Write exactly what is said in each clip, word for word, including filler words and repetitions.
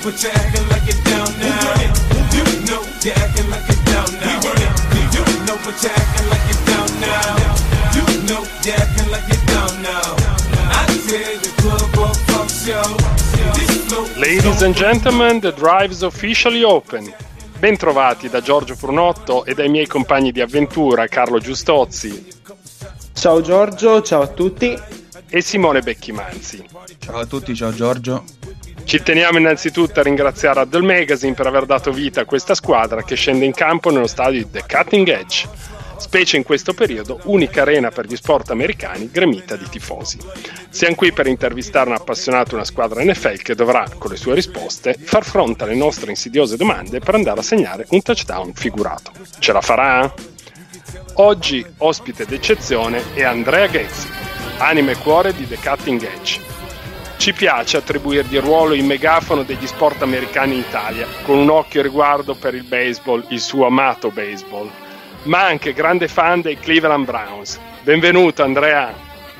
but you're acting like it down now. You know you're acting like it down now. You know but you're acting like it down now. You know you're acting like it down now. I tell the club or pump show. Ladies and gentlemen, the drive is officially open. Bentrovati da Giorgio Frunotto e dai miei compagni di avventura Carlo Giustozzi. Ciao Giorgio, ciao a tutti. E Simone Becchimanzi. Ciao a tutti, ciao Giorgio. Ci teniamo innanzitutto a ringraziare Adult Magazine per aver dato vita a questa squadra che scende in campo nello stadio di The Cutting Edge, specie in questo periodo unica arena per gli sport americani gremita di tifosi. Siamo qui per intervistare un appassionato di una squadra N F L che dovrà, con le sue risposte, far fronte alle nostre insidiose domande per andare a segnare un touchdown figurato. Ce la farà? Oggi ospite d'eccezione è Andrea Ghezzi, anima e cuore di The Cutting Edge. Ci piace attribuirgli il ruolo in megafono degli sport americani in Italia, con un occhio e riguardo per il baseball, il suo amato baseball, ma anche grande fan dei Cleveland Browns. Benvenuto Andrea.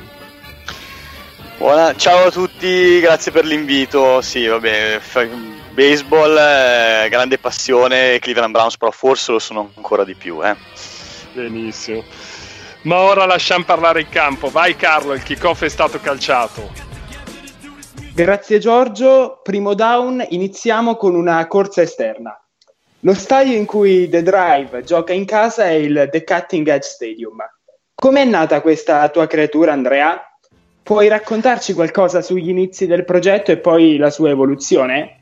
Buona, ciao a tutti, grazie per l'invito. Sì, vabbè, f- baseball, eh, grande passione, Cleveland Browns però forse lo sono ancora di più. Eh. Benissimo. Ma ora lasciamo parlare il campo. Vai Carlo, il kickoff è stato calciato. Grazie Giorgio. Primo down, iniziamo con una corsa esterna. Lo stadio in cui The Drive gioca in casa è il The Cutting Edge Stadium. Com'è nata questa tua creatura, Andrea? Puoi raccontarci qualcosa sugli inizi del progetto e poi la sua evoluzione?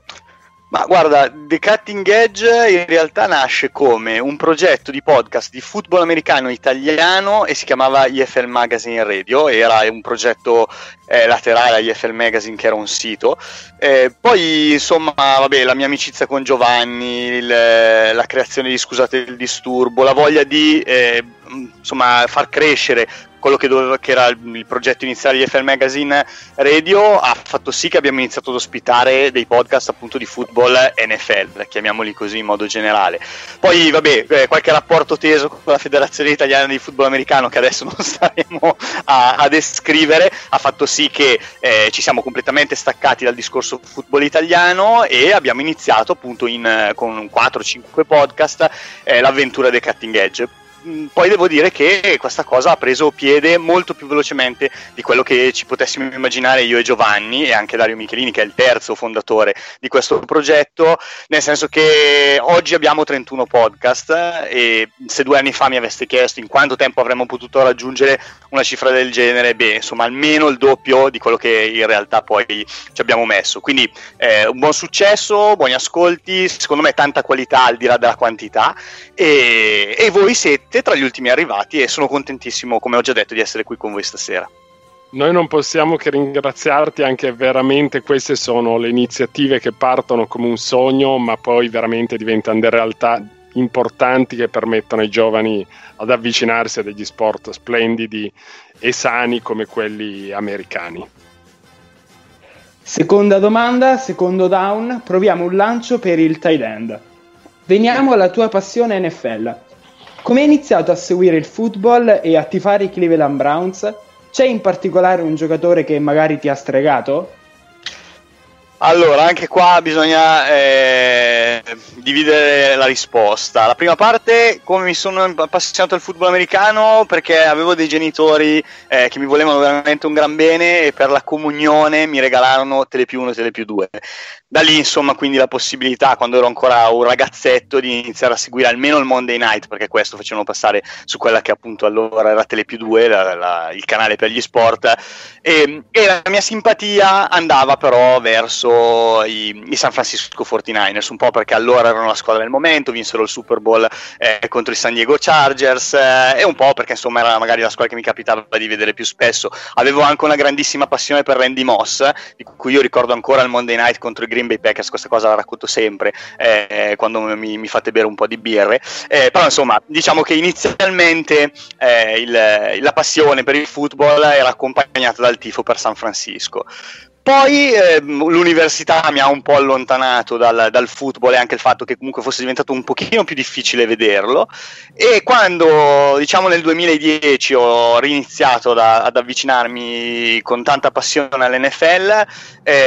Ma guarda, The Cutting Edge in realtà nasce come un progetto di podcast di football americano italiano e si chiamava I F L Magazine Radio, era un progetto eh, laterale a I F L Magazine che era un sito. Eh, poi insomma, vabbè, la mia amicizia con Giovanni, il, la creazione di Scusate il disturbo, la voglia di eh, insomma far crescere quello che, doveva, che era il, il progetto iniziale di I F L Magazine Radio ha fatto sì che abbiamo iniziato ad ospitare dei podcast appunto di football N F L, chiamiamoli così in modo generale. Poi vabbè, eh, qualche rapporto teso con la Federazione Italiana di Football Americano che adesso non staremo a, a descrivere ha fatto sì che eh, ci siamo completamente staccati dal discorso football italiano e abbiamo iniziato appunto in, con quattro cinque podcast eh, l'avventura dei Cutting Edge. Poi devo dire che questa cosa ha preso piede molto più velocemente di quello che ci potessimo immaginare io e Giovanni e anche Dario Michelini, che è il terzo fondatore di questo progetto, nel senso che oggi abbiamo trentuno podcast e se due anni fa mi aveste chiesto in quanto tempo avremmo potuto raggiungere una cifra del genere, beh, insomma almeno il doppio di quello che in realtà poi ci abbiamo messo. Quindi eh, un buon successo, buoni ascolti, secondo me tanta qualità al di là della quantità e, e voi siete tra gli ultimi arrivati e sono contentissimo, come ho già detto, di essere qui con voi stasera. Noi non possiamo che ringraziarti, anche veramente queste sono le iniziative che partono come un sogno ma poi veramente diventano delle realtà importanti che permettono ai giovani ad avvicinarsi a degli sport splendidi e sani come quelli americani. Seconda domanda, secondo down, proviamo un lancio per il tight end. Veniamo alla tua passione N F L. Come hai iniziato a seguire il football e a tifare i Cleveland Browns? C'è in particolare un giocatore che magari ti ha stregato? Allora, anche qua bisogna eh, dividere la risposta. La prima parte, come mi sono appassionato al football americano, perché avevo dei genitori eh, che mi volevano veramente un gran bene e per la comunione mi regalarono Telepiù uno e Telepiù due. Da lì, insomma, quindi la possibilità, quando ero ancora un ragazzetto, di iniziare a seguire almeno il Monday Night, perché questo facevano passare su quella che appunto allora era Telepiù due, la, la, il canale per gli sport, e, e la mia simpatia andava però verso I, i San Francisco quarantanovers, un po' perché allora erano la squadra del momento, vinsero il Super Bowl eh, contro i San Diego Chargers eh, e un po' perché insomma era magari la squadra che mi capitava di vedere più spesso. Avevo anche una grandissima passione per Randy Moss, di cui io ricordo ancora il Monday Night contro i Green Bay Packers, questa cosa la racconto sempre eh, quando mi, mi fate bere un po' di birre, eh, però insomma diciamo che inizialmente eh, il, la passione per il football era accompagnata dal tifo per San Francisco. Poi eh, l'università mi ha un po' allontanato dal, dal football e anche il fatto che comunque fosse diventato un pochino più difficile vederlo, e quando diciamo nel duemiladieci ho riniziato da, ad avvicinarmi con tanta passione all'N F L, eh,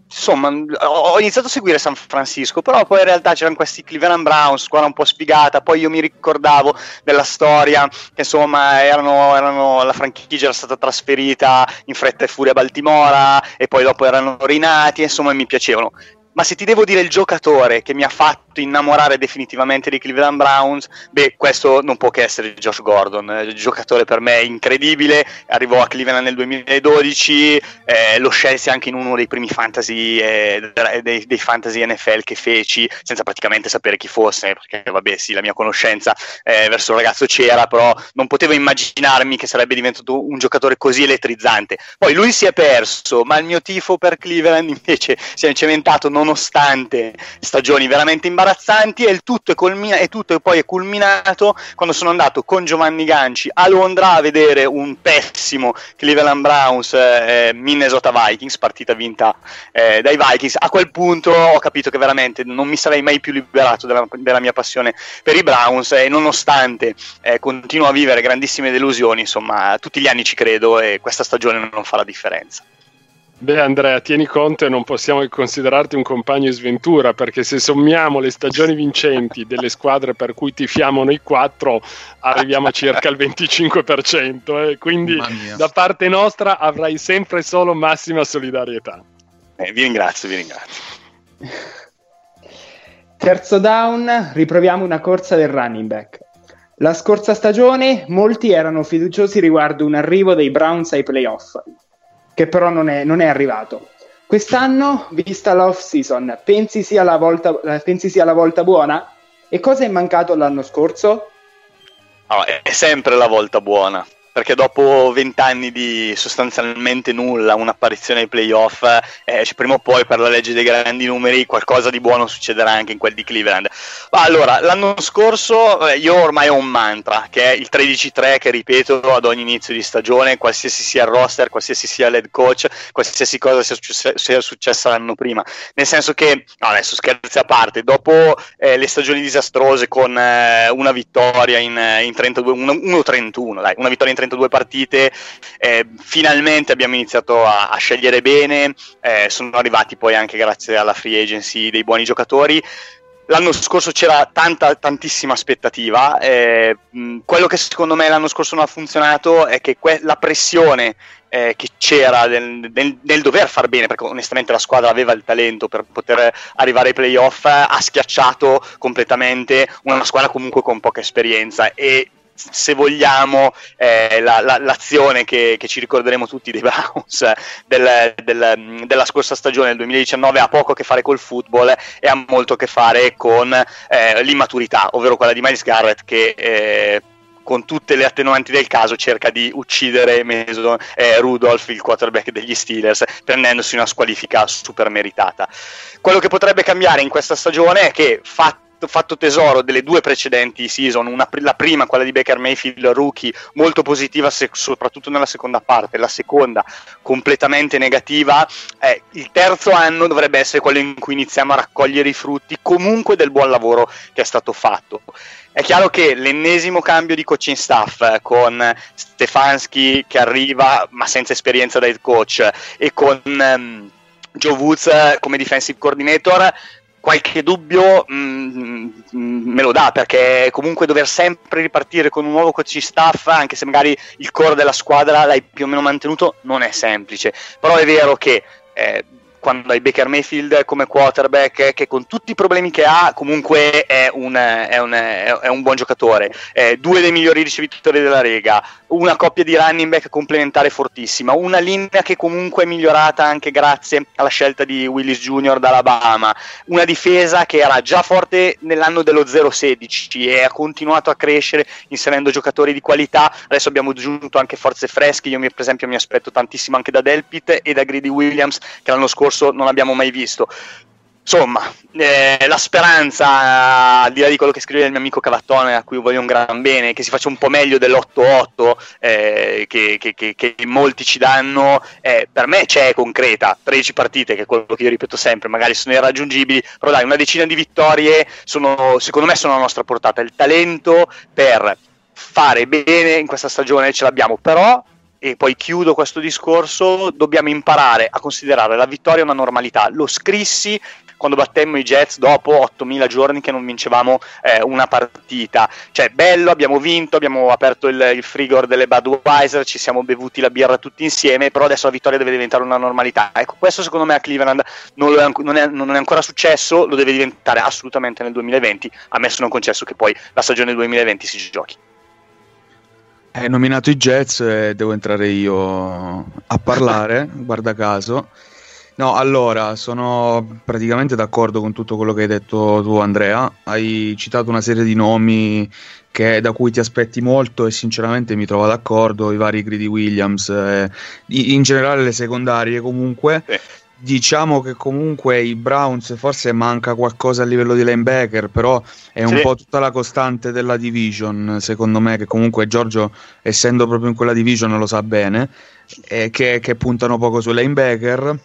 insomma, ho iniziato a seguire San Francisco, però poi in realtà c'erano questi Cleveland Browns, squadra un po' sfigata. Poi io mi ricordavo della storia che insomma erano, erano la franchigia era stata trasferita in fretta e furia a Baltimora e poi dopo erano rinati, insomma mi piacevano. Ma se ti devo dire il giocatore che mi ha fatto innamorare definitivamente dei Cleveland Browns, beh, questo non può che essere Josh Gordon. Il giocatore per me incredibile, arrivò a Cleveland nel duemiladodici, eh, lo scelsi anche in uno dei primi fantasy eh, dei, dei fantasy N F L che feci, senza praticamente sapere chi fosse, perché vabbè sì, la mia conoscenza eh, verso il ragazzo c'era, però non potevo immaginarmi che sarebbe diventato un giocatore così elettrizzante. Poi lui si è perso, ma il mio tifo per Cleveland invece si è cementato nonostante stagioni veramente imbarazzanti, e il tutto è, culmina- e tutto poi è culminato quando sono andato con Giovanni Ganci a Londra a vedere un pessimo Cleveland Browns eh, Minnesota Vikings, partita vinta eh, dai Vikings. A quel punto ho capito che veramente non mi sarei mai più liberato della, della mia passione per i Browns, e nonostante eh, continuo a vivere grandissime delusioni, insomma tutti gli anni ci credo e questa stagione non fa la differenza. Beh Andrea, tieni conto e non possiamo che considerarti un compagno in sventura, perché se sommiamo le stagioni vincenti delle squadre per cui tifiamo noi quattro arriviamo a circa il venticinque per cento, eh? Quindi da parte nostra avrai sempre solo massima solidarietà. Eh, vi ringrazio, vi ringrazio. Terzo down, riproviamo una corsa del running back. La scorsa stagione molti erano fiduciosi riguardo un arrivo dei Browns ai playoff, che però non è, non è arrivato. Quest'anno, vista l'off season, pensi sia la volta, pensi sia la volta buona? E cosa è mancato l'anno scorso? Oh, è sempre la volta buona, perché dopo vent'anni di sostanzialmente nulla, un'apparizione ai playoff, eh, prima o poi per la legge dei grandi numeri qualcosa di buono succederà anche in quel di Cleveland. Ma allora, l'anno scorso eh, io ormai ho un mantra, che è il tredici tre, che ripeto ad ogni inizio di stagione, qualsiasi sia il roster, qualsiasi sia l'head coach, qualsiasi cosa sia, succe- sia successa l'anno prima. Nel senso che, no, adesso scherzi a parte, dopo eh, le stagioni disastrose con eh, una vittoria in, in trentadue, uno trentuno, dai, una vittoria in trentadue partite, eh, finalmente abbiamo iniziato a, a scegliere bene, eh, sono arrivati poi anche grazie alla free agency dei buoni giocatori. L'anno scorso c'era tanta, tantissima aspettativa, eh, mh, quello che secondo me l'anno scorso non ha funzionato è che que- la pressione eh, che c'era nel, nel, nel dover far bene, perché onestamente la squadra aveva il talento per poter arrivare ai playoff, ha schiacciato completamente una squadra comunque con poca esperienza. E se vogliamo eh, la, la, l'azione che, che ci ricorderemo tutti dei Browns del, del, della scorsa stagione del duemiladiciannove ha poco a che fare col football e ha molto a che fare con eh, l'immaturità, ovvero quella di Myles Garrett che eh, con tutte le attenuanti del caso cerca di uccidere Mason eh, Rudolph, il quarterback degli Steelers, prendendosi una squalifica super meritata. Quello che potrebbe cambiare in questa stagione è che fatto fatto tesoro delle due precedenti season, una, la prima, quella di Baker Mayfield rookie, molto positiva se, soprattutto nella seconda parte, la seconda completamente negativa, eh, il terzo anno dovrebbe essere quello in cui iniziamo a raccogliere i frutti comunque del buon lavoro che è stato fatto. È chiaro che l'ennesimo cambio di coaching staff eh, con Stefanski che arriva ma senza esperienza da head coach e con ehm, Joe Woods eh, come defensive coordinator, qualche dubbio mh, mh, me lo dà, perché comunque dover sempre ripartire con un nuovo coaching staff, anche se magari il core della squadra l'hai più o meno mantenuto, non è semplice. Però è vero che eh, quando hai Baker Mayfield come quarterback, che con tutti i problemi che ha comunque è un, è un, è un buon giocatore, eh, due dei migliori ricevitori della Lega, una coppia di running back complementare fortissima, una linea che comunque è migliorata anche grazie alla scelta di Willis Junior dall'Alabama, una difesa che era già forte nell'anno dello zero sedici e ha continuato a crescere inserendo giocatori di qualità. Adesso abbiamo aggiunto anche forze fresche. Io per esempio mi aspetto tantissimo anche da Delpit e da Greedy Williams, che l'anno scorso non abbiamo mai visto. Insomma, eh, la speranza, al di là di quello che scrive il mio amico Cavattone, a cui voglio un gran bene, che si faccia un po' meglio dell'otto otto eh, che, che, che, che molti ci danno, eh, per me c'è concreta. Tredici partite, che è quello che io ripeto sempre, magari sono irraggiungibili, però dai, una decina di vittorie sono, secondo me sono alla nostra portata. Il talento per fare bene in questa stagione ce l'abbiamo, però e poi chiudo questo discorso, dobbiamo imparare a considerare la vittoria una normalità. Lo scrissi quando battemmo i Jets dopo ottomila giorni che non vincevamo eh, una partita. Cioè, bello, abbiamo vinto, abbiamo aperto il, il frigor delle Budweiser, ci siamo bevuti la birra tutti insieme, però adesso la vittoria deve diventare una normalità. Ecco, questo secondo me a Cleveland non, lo è, non, è, non è ancora successo, lo deve diventare assolutamente nel duemilaventi, ammesso non concesso che poi la stagione duemilaventi si giochi. Hai nominato i Jets e devo entrare io a parlare, guarda caso. No, allora, sono praticamente d'accordo con tutto quello che hai detto tu, Andrea. Hai citato una serie di nomi che, da cui ti aspetti molto e sinceramente mi trovo d'accordo, i vari Greedy Williams, eh, in generale le secondarie comunque. Sì. Diciamo che comunque i Browns forse manca qualcosa a livello di linebacker, però è un sì. po' tutta la costante della division, secondo me, che comunque Giorgio, essendo proprio in quella division, lo sa bene, eh, che, che puntano poco sui linebacker.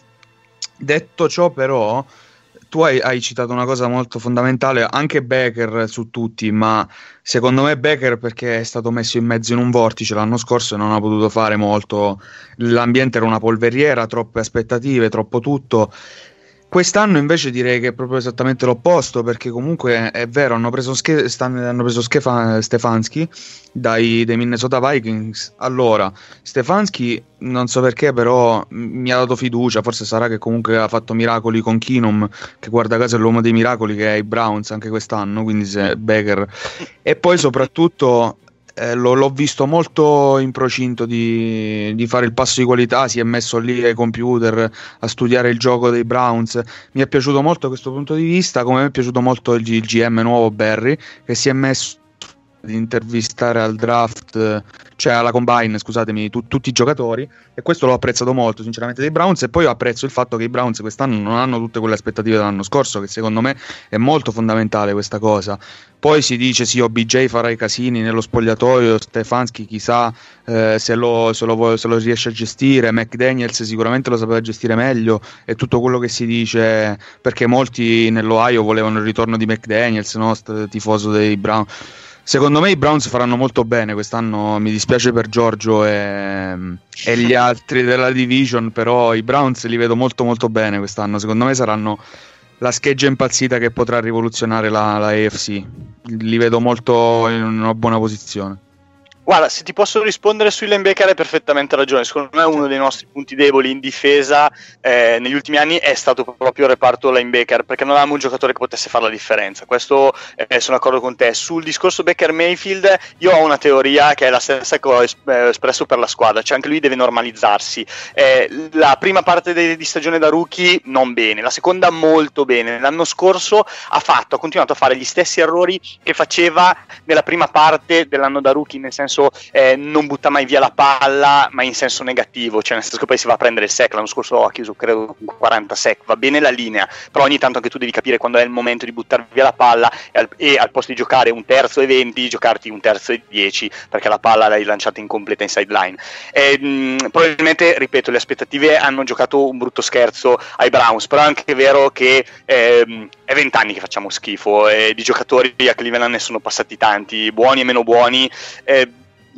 Detto ciò, però, tu hai, hai citato una cosa molto fondamentale, anche Baker su tutti, ma secondo me Baker perché è stato messo in mezzo in un vortice l'anno scorso e non ha potuto fare molto, l'ambiente era una polveriera, troppe aspettative, troppo tutto. Quest'anno invece direi che è proprio esattamente l'opposto, perché comunque è vero, hanno preso, Ske- stanno, hanno preso Skefa- Stefanski dai, dai Minnesota Vikings. Allora, Stefanski non so perché, però mi ha dato fiducia, forse sarà che comunque ha fatto miracoli con Keenum, che guarda caso è l'uomo dei miracoli, che è ai Browns anche quest'anno, quindi se Baker. E poi soprattutto Eh, lo, l'ho visto molto in procinto di, di fare il passo di qualità, si è messo lì ai computer a studiare il gioco dei Browns. Mi è piaciuto molto questo punto di vista, come mi è piaciuto molto il, il G M nuovo Barry, che si è messo ad intervistare al draft, cioè alla combine, scusatemi, tu, tutti i giocatori, e questo l'ho apprezzato molto sinceramente dei Browns. E poi apprezzo il fatto che i Browns quest'anno non hanno tutte quelle aspettative dell'anno scorso, che secondo me è molto fondamentale questa cosa. Poi si dice sì, O B J farà i casini nello spogliatoio, Stefanski chissà eh, se, lo, se, lo, se lo riesce a gestire, McDaniels sicuramente lo sapeva gestire meglio, e tutto quello che si dice, perché molti nell'Ohio volevano il ritorno di McDaniels, no? Tifoso dei Browns. Secondo me i Browns faranno molto bene quest'anno, mi dispiace per Giorgio e, e gli altri della division, però i Browns li vedo molto molto bene quest'anno, secondo me saranno la scheggia impazzita che potrà rivoluzionare la, la A F C, li vedo molto in una buona posizione. Guarda, se ti posso rispondere sui linebacker hai perfettamente ragione, secondo me uno dei nostri punti deboli in difesa eh, negli ultimi anni è stato proprio il reparto linebacker, perché non avevamo un giocatore che potesse fare la differenza, questo eh, sono d'accordo con te. Sul discorso Baker Mayfield io ho una teoria che è la stessa che ho es- eh, espresso per la squadra, cioè anche lui deve normalizzarsi. Eh, la prima parte de- di stagione da rookie non bene, la seconda molto bene, l'anno scorso ha fatto, ha continuato a fare gli stessi errori che faceva nella prima parte dell'anno da rookie, nel senso Eh, non butta mai via la palla, ma in senso negativo, cioè nel senso che poi si va a prendere il sack. L'anno scorso ha chiuso credo con quaranta sack, va bene la linea, però ogni tanto anche tu devi capire quando è il momento di buttare via la palla e al, e al posto di giocare un terzo e venti giocarti un terzo e dieci, perché la palla l'hai lanciata incompleta in sideline. E, mh, probabilmente, ripeto, le aspettative hanno giocato un brutto scherzo ai Browns, però è anche vero che ehm, è vent'anni che facciamo schifo e di giocatori a Cleveland ne sono passati tanti, buoni e meno buoni. eh,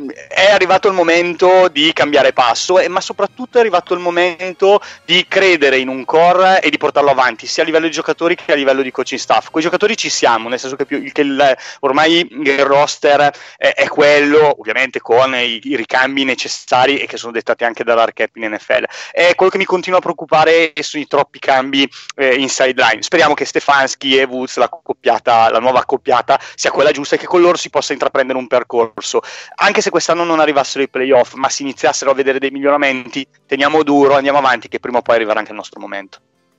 È arrivato il momento di cambiare passo, eh, ma soprattutto è arrivato il momento di credere in un core e di portarlo avanti, sia a livello di giocatori che a livello di coaching staff. Quei giocatori ci siamo, nel senso che, più, che il, ormai il roster è, è quello, ovviamente con i, i ricambi necessari e che sono dettati anche dall'hard cap in N F L. E quello che mi continua a preoccupare sono i troppi cambi eh, in sideline. Speriamo che Stefanski e Woods, la accoppiata, la nuova accoppiata, sia quella giusta e che con loro si possa intraprendere un percorso. Anche se quest'anno non arrivassero i playoff, ma si iniziassero a vedere dei miglioramenti, teniamo duro, andiamo avanti, che prima o poi arriverà anche il nostro momento.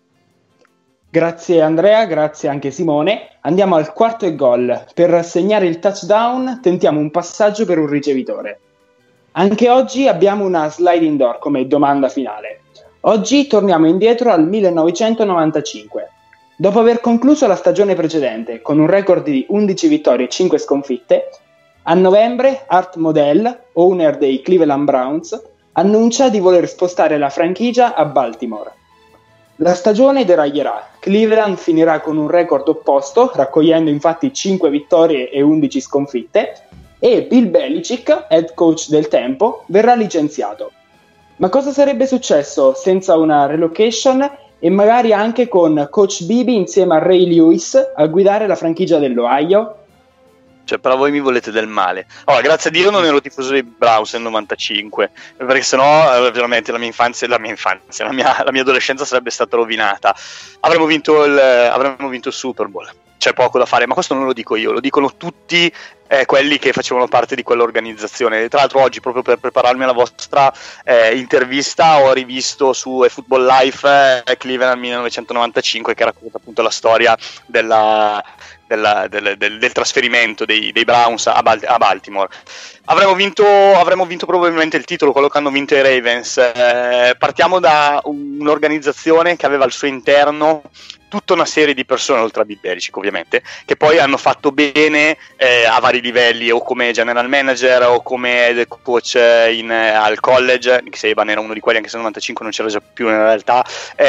Grazie Andrea, grazie anche Simone. Andiamo al quarto e gol. Per segnare il touchdown tentiamo un passaggio per un ricevitore. Anche oggi abbiamo una sliding door come domanda finale. Oggi torniamo indietro al millenovecentonovantacinque. Dopo aver concluso la stagione precedente con un record di undici vittorie e cinque sconfitte, a novembre Art Modell, owner dei Cleveland Browns, annuncia di voler spostare la franchigia a Baltimore. La stagione deraglierà, Cleveland finirà con un record opposto, raccogliendo infatti cinque vittorie e undici sconfitte, e Bill Belichick, head coach del tempo, verrà licenziato. Ma cosa sarebbe successo senza una relocation e magari anche con Coach Bibi insieme a Ray Lewis a guidare la franchigia dell'Ohio? Cioè, però voi mi volete del male. Allora, grazie a Dio non ero tifoso dei Browns nel novantacinque, perché sennò veramente la mia infanzia, la mia infanzia, la mia, la mia adolescenza sarebbe stata rovinata. Avremmo vinto il, avremmo vinto il Super Bowl. C'è poco da fare, ma questo non lo dico io, lo dicono tutti eh, quelli che facevano parte di quell'organizzazione. Tra l'altro oggi, proprio per prepararmi alla vostra eh, intervista, ho rivisto su Football Life eh, Cleveland millenovecentonovantacinque, che racconta appunto la storia della... Del, del, del, del trasferimento dei, dei Browns a, Bal- a Baltimore. Avremmo vinto, avremmo vinto probabilmente il titolo, quello che hanno vinto i Ravens. Eh, partiamo da un'organizzazione che aveva al suo interno tutta una serie di persone, oltre a Bill Belichick ovviamente, che poi hanno fatto bene eh, a vari livelli, o come general manager o come head coach in, eh, al college. Nick Saban era uno di quelli, anche se nel novantacinque non c'era già più in realtà,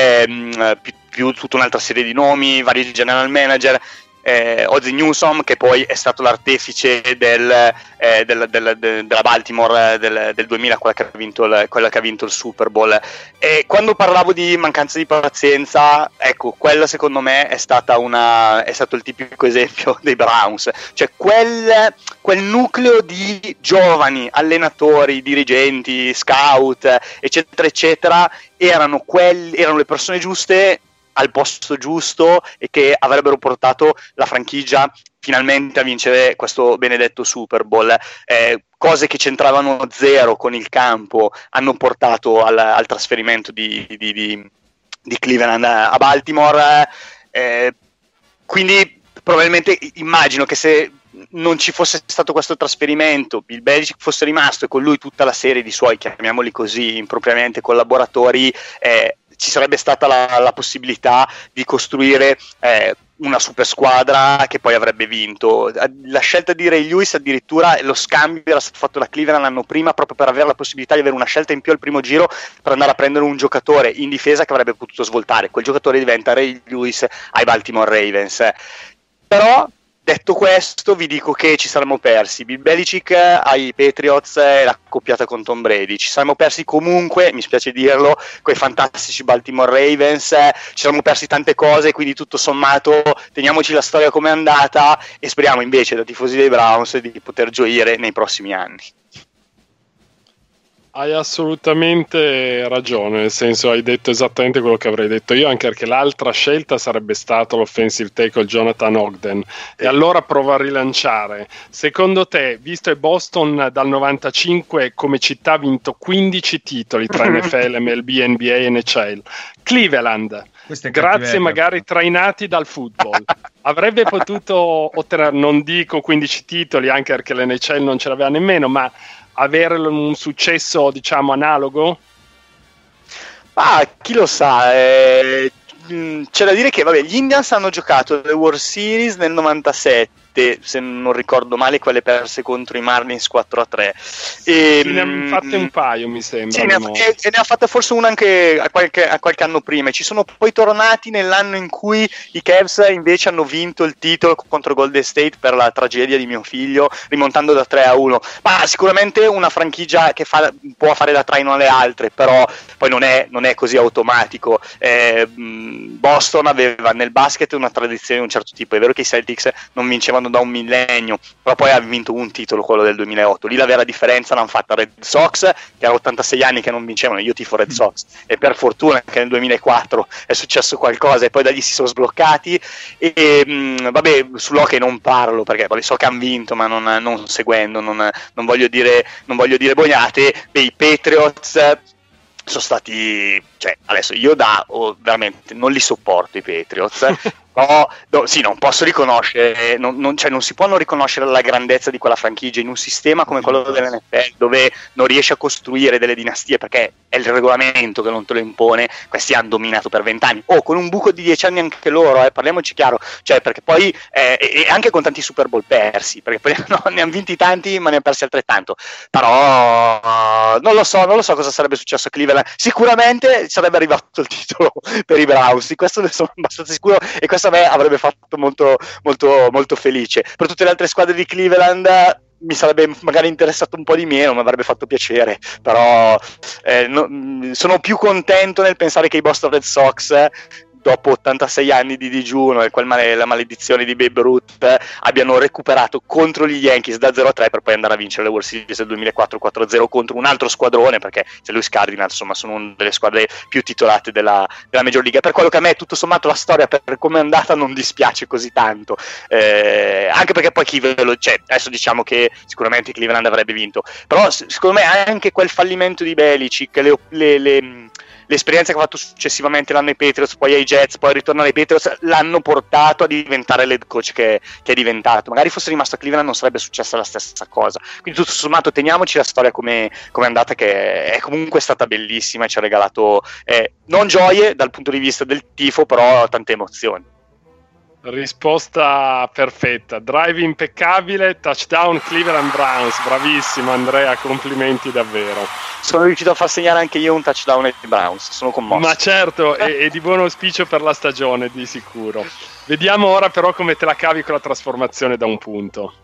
eh, più, più tutta un'altra serie di nomi, vari general manager. Eh, Ozzie Newsome, che poi è stato l'artefice del, eh, del, del, del, della Baltimore del, del duemila, quella che, ha vinto il, quella che ha vinto il Super Bowl. E quando parlavo di mancanza di pazienza, ecco, quella secondo me è stata una è stato il tipico esempio dei Browns. Cioè quel, quel nucleo di giovani allenatori, dirigenti, scout, eccetera eccetera, erano, quelli, erano le persone giuste al posto giusto e che avrebbero portato la franchigia finalmente a vincere questo benedetto Super Bowl. Eh, cose che c'entravano zero con il campo hanno portato al, al trasferimento di, di, di, di Cleveland a Baltimore. Eh, quindi probabilmente immagino che se non ci fosse stato questo trasferimento, Bill Belichick fosse rimasto e con lui tutta la serie di suoi, chiamiamoli così impropriamente, collaboratori, eh, ci sarebbe stata la, la possibilità di costruire eh, una super squadra che poi avrebbe vinto. La scelta di Ray Lewis, addirittura lo scambio era stato fatto da Cleveland l'anno prima proprio per avere la possibilità di avere una scelta in più al primo giro per andare a prendere un giocatore in difesa che avrebbe potuto svoltare. Quel giocatore diventa Ray Lewis ai Baltimore Ravens. Però detto questo, vi dico che ci saremmo persi Bill Belichick ai Patriots e l'accoppiata con Tom Brady. Ci saremmo persi comunque, mi spiace dirlo, quei fantastici Baltimore Ravens. Ci saremmo persi tante cose, quindi tutto sommato teniamoci la storia come è andata e speriamo invece da tifosi dei Browns di poter gioire nei prossimi anni. Hai assolutamente ragione, nel senso hai detto esattamente quello che avrei detto io, anche perché l'altra scelta sarebbe stato l'offensive tackle Jonathan Ogden. E allora provo a rilanciare. Secondo te, visto che Boston dal novantacinque come città ha vinto quindici titoli tra N F L, M L B, N B A e N H L, Cleveland, grazie magari trainati dal football, avrebbe potuto ottenere, non dico quindici titoli, anche perché l'N H L non ce l'aveva nemmeno, ma avere un successo diciamo analogo? Ah, chi lo sa, eh, c'è da dire che vabbè, gli Indians hanno giocato le World Series nel novantasette, se non ricordo male, quelle perse contro i Marlins quattro a tre. E, sì, ne hanno fatte un paio, mi sembra. Sì, ne ha, e, e ne ha fatta forse una anche a qualche, a qualche anno prima. Ci sono poi tornati nell'anno in cui i Cavs invece hanno vinto il titolo contro Golden State per la tragedia di mio figlio, rimontando da tre a uno. Ma sicuramente una franchigia che fa, può fare da traino alle altre, però poi non è, non è così automatico. Eh, Boston aveva nel basket una tradizione di un certo tipo. È vero che i Celtics non vincevano da un millennio, però poi ha vinto un titolo, quello del duemilaotto. Lì la vera differenza l'hanno fatta Red Sox, che era ottantasei anni che non vincevano. Io tifo Red Sox e per fortuna che nel duemilaquattro è successo qualcosa e poi da lì si sono sbloccati. E mh, vabbè, sull'hockey non parlo perché vabbè, so che hanno vinto, ma non, non seguendo, non, non voglio dire non voglio dire boiate. Beh, i Patriots sono stati, cioè adesso io da oh, veramente non li sopporto i Patriots. No, no, sì, non posso riconoscere, non, non, cioè non si può non riconoscere la grandezza di quella franchigia in un sistema come quello dell'N F L, dove non riesci a costruire delle dinastie perché è il regolamento che non te lo impone. Questi hanno dominato per vent'anni, o oh, con un buco di dieci anni anche loro, eh, parliamoci chiaro, cioè perché poi eh, e anche con tanti Super Bowl persi, perché poi no, ne hanno vinti tanti ma ne hanno persi altrettanto. Però uh, non lo so, non lo so cosa sarebbe successo a Cleveland. Sicuramente sarebbe arrivato il titolo per i Browns, di questo ne sono abbastanza sicuro, e questo a me avrebbe fatto molto molto molto felice. Per tutte le altre squadre di Cleveland mi sarebbe magari interessato un po' di meno, mi avrebbe fatto piacere, però eh, no, sono più contento nel pensare che i Boston Red Sox, dopo ottantasei anni di digiuno e quel male, la maledizione di Babe Ruth, abbiano recuperato contro gli Yankees da zero a tre per poi andare a vincere le World Series del duemilaquattro quattro a zero contro un altro squadrone, perché Saint Louis Cardinals insomma sono una delle squadre più titolate della, della Major League. Per quello che a me tutto sommato la storia per come è andata non dispiace così tanto, eh, anche perché poi Cleveland, cioè, adesso diciamo che sicuramente Cleveland avrebbe vinto, però secondo me anche quel fallimento di Belichick, le, le, le l'esperienza che ha fatto successivamente l'anno ai Patriots, poi ai Jets, poi ritornare ai Patriots, l'hanno portato a diventare l'head coach che, che è diventato. Magari fosse rimasto a Cleveland non sarebbe successa la stessa cosa. Quindi tutto sommato teniamoci la storia come è andata, che è comunque stata bellissima e ci ha regalato eh, non gioie dal punto di vista del tifo, però tante emozioni. Risposta perfetta, drive impeccabile, touchdown Cleveland Browns, bravissimo Andrea, complimenti davvero. Sono riuscito a far segnare anche io un touchdown ai Browns, sono commosso. Ma certo, e, e di buon auspicio per la stagione, di sicuro. Vediamo ora però come te la cavi con la trasformazione da un punto.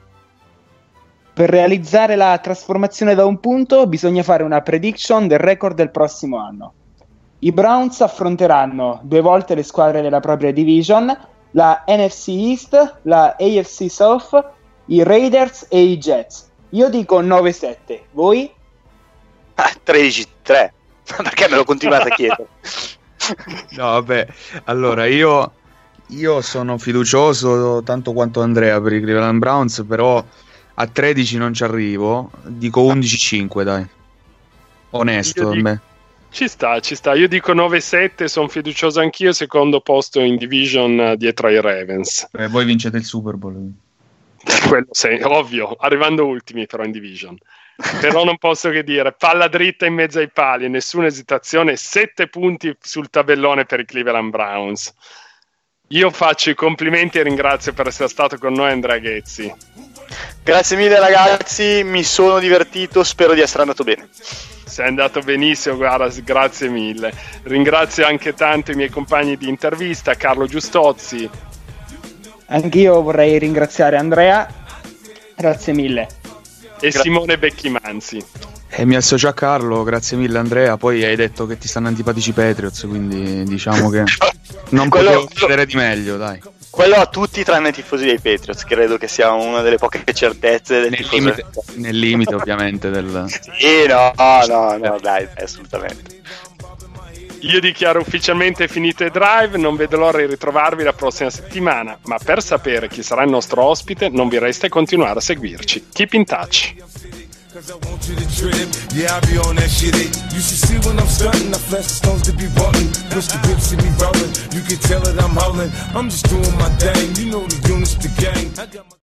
Per realizzare la trasformazione da un punto bisogna fare una prediction del record del prossimo anno. I Browns affronteranno due volte le squadre della propria division, la N F C East, la A F C South, i Raiders e i Jets. Io dico nove sette, voi? Ah, tredici tre, perché me lo continuate a chiedere? No, vabbè, allora io, io sono fiducioso tanto quanto Andrea per i Cleveland Browns, però a tredici non ci arrivo, dico undici cinque, dai. Onesto, dico, beh. Ci sta, ci sta. Io dico nove sette, sono fiducioso anch'io, secondo posto in division dietro ai Ravens. E voi vincete il Super Bowl. Quello sei, ovvio, arrivando ultimi però in division. Però non posso che dire, palla dritta in mezzo ai pali, nessuna esitazione, sette punti sul tabellone per i Cleveland Browns. Io faccio i complimenti e ringrazio per essere stato con noi Andrea Ghezzi. Grazie mille ragazzi, mi sono divertito, spero di essere andato bene. Sei andato benissimo, guarda, grazie mille. Ringrazio anche tanto i miei compagni di intervista, Carlo Giustozzi. Anch'io vorrei ringraziare Andrea, grazie mille. E Gra- Simone Becchimanzi. E mi associo a Carlo, grazie mille Andrea, poi hai detto che ti stanno antipatici i Patriots, quindi diciamo che non quello, potevo chiedere di meglio, dai. Quello a tutti tranne i tifosi dei Patriots, credo che sia una delle poche certezze del Nel tifoso. limite, nel limite ovviamente del... Sì, no, no, no, dai, assolutamente. Io dichiaro ufficialmente finito il drive, non vedo l'ora di ritrovarvi la prossima settimana, ma per sapere chi sarà il nostro ospite non vi resta che continuare a seguirci. Keep in touch. Cause I want you to trip, yeah, I be on that shit. It. You should see when I'm stunting, I flash the stones to be button. Push the whip, see me rolling, you can tell it I'm howling. I'm just doing my thing, you know the units, the gang. I got my